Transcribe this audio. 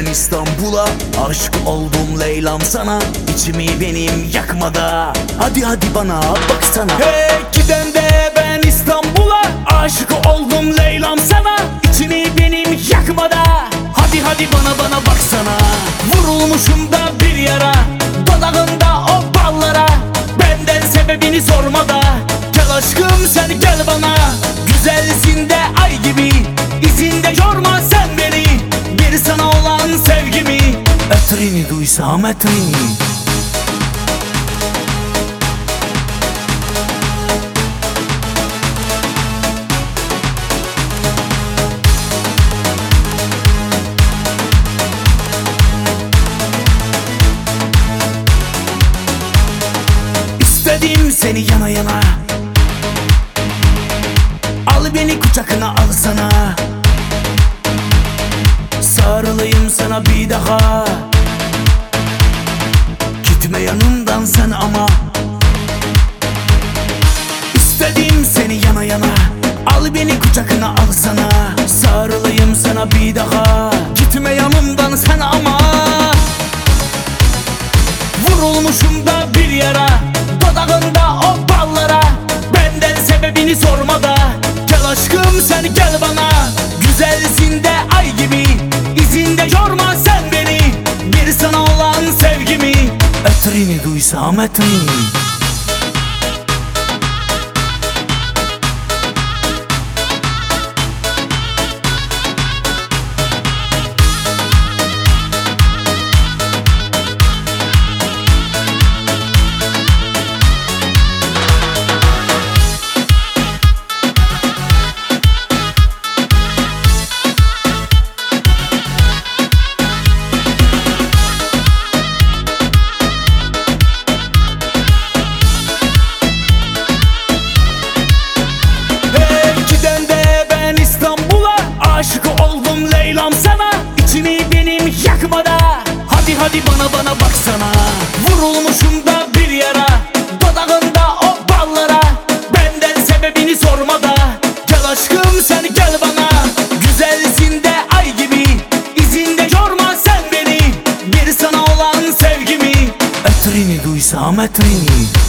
ben İstanbul'a, aşık oldum Leylam sana. İçimi benim yakmada, hadi hadi bana baksana. Hey giden de ben İstanbul'a, aşık oldum Leylam sana. İçimi benim yakmada, hadi hadi bana baksana. Vurulmuşum da bir yara, dudağında o ballara. Benden sebebini sorma da, gel aşkım sen gel bana. Güzelsin de ay gibi, izinde yorma sen beni. Bir sana olan sevgimi, etrini duysam etrini. İstedim seni yana yana, al beni kucakına alsana. Sarılayım sana bir daha, gitme yanımdan sen ama. İstedim seni yana yana, al beni kucakına alsana. Sarılayım sana bir daha, gitme yanımdan sen ama. Vurulmuşum da bir yara, dudağında o ballara. Benden sebebini sorma da, gel aşkım sen gel bana. Güzelsin de ay gibi, izinde yorma sen beni. Bir sana olan sevgimi, etrini duysam etrini. Aşık oldum Leylam sana, içimi benim yakmada. Hadi hadi bana baksana. Vurulmuşum da bir yara, dudağında o ballara. Benden sebebini sorma da, gel aşkım sen gel bana. Güzelsin de ay gibi, izinde yorma sen beni. Bir sana olan sevgimi, etrini duysam etrini.